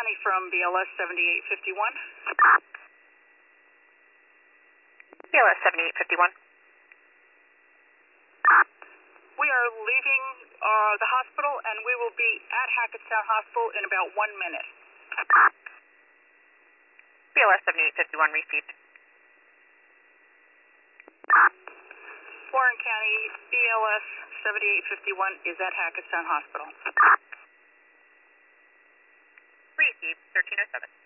County from BLS 7851. BLS 7851. We are leaving the hospital, and we will be at Hackettstown Hospital in about 1 minute. BLS 7851 received. Warren County, BLS 7851 is at Hackettstown Hospital. Received, 1307.